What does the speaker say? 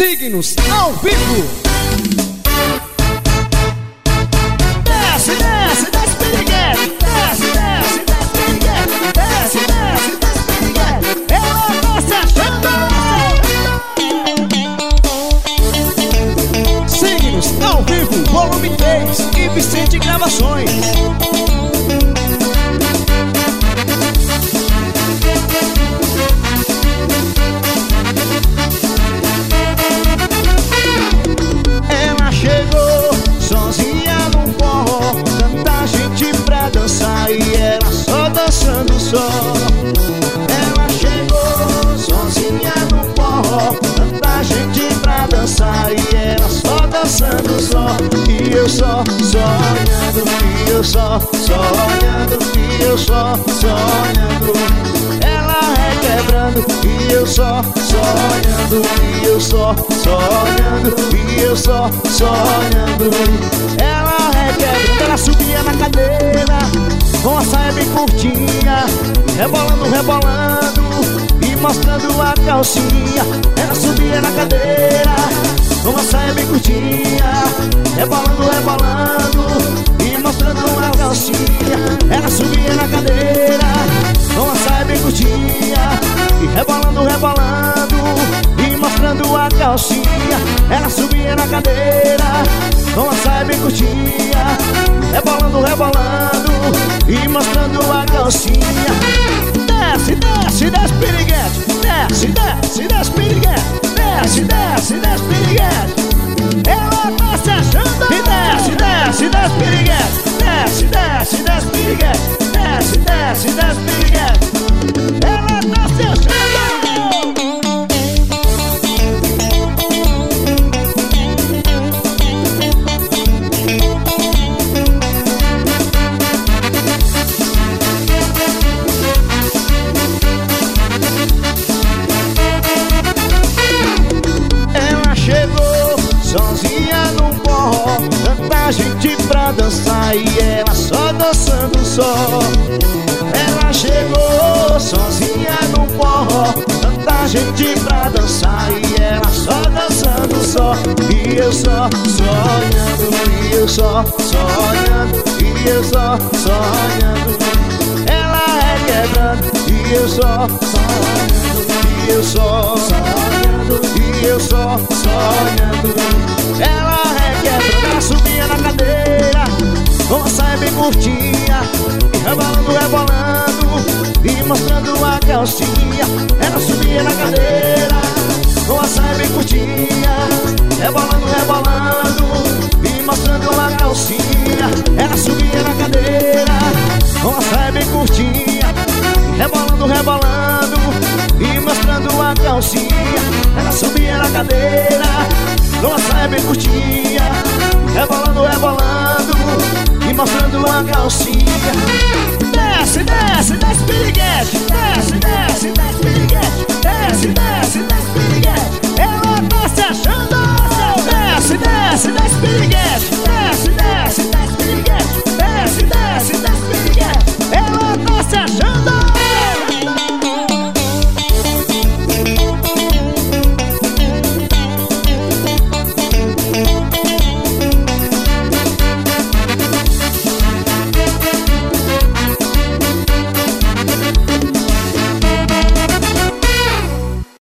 Signos ao vivo. Desce, desce, desce, piriguete. Desce, desce, desce, piriguete. Desce, desce, desce, piriguete. Ela tá se achando. Signos ao vivo, volume 3 e Vicente Gravações. E ela só dançando só. Ela chegou sozinha no forró, tanta gente pra dançar e ela só dançando só. E eu só sonhando, e eu só sonhando, e eu só sonhando. Ela requebrando e eu só sonhando, e eu só sonhando, e eu só sonhando. Ela requebrando, ela subia na cadeira com a saia bem curtinha, rebolando, rebolando e mostrando a calcinha. Ela subia na cadeira com a saia bem curtinha, rebolando, rebolando e mostrando a calcinha. Ela subia na cadeira com a saia bem curtinha e rebolando, rebolando e mostrando a calcinha. Ela subia na cadeira com a saia bem curtinha, rebolando, rebolando e mostrando a calcinha. Desce, desce, desce, piriguete. Desce, desce, desce, piriguete. Desce, desce, desce, piriguete. Ela tá se achando. E desce, desce, desce, piriguete. Desce, desce, desce, piriguete. Desce, desce, desce, piriguete. Ela tá se achando. Sozinha no forró, tanta gente pra dançar e ela só dançando só. Ela chegou sozinha no forró, tanta gente pra dançar e ela só dançando só. E eu só sonhando, e eu só sonhando, e eu só sonhando. Ela requebrando e eu só sonhando, e eu só sonhando, e eu só sonhando. Ela requebrando, ela subia na cadeira com a saia bem curtinha e rebolando, rebolando e mostrando a calcinha. Ela subia na cadeira com a saia bem curtinha, rebolando, rebolando e mostrando a calcinha. Ela subia na cadeira com a saia bem curtinha, rebolando, rebolando e mostrando a calcinha. Ela subia na cadeira com a saia bem curtinha, rebolando, rebolando e mostrando a calcinha. Desce, desce, desce, piriguete. Desce, desce, desce, piriguete. Desce, desce, desce, piriguete. Ela tá se achando. Desce, desce, desce, piriguete.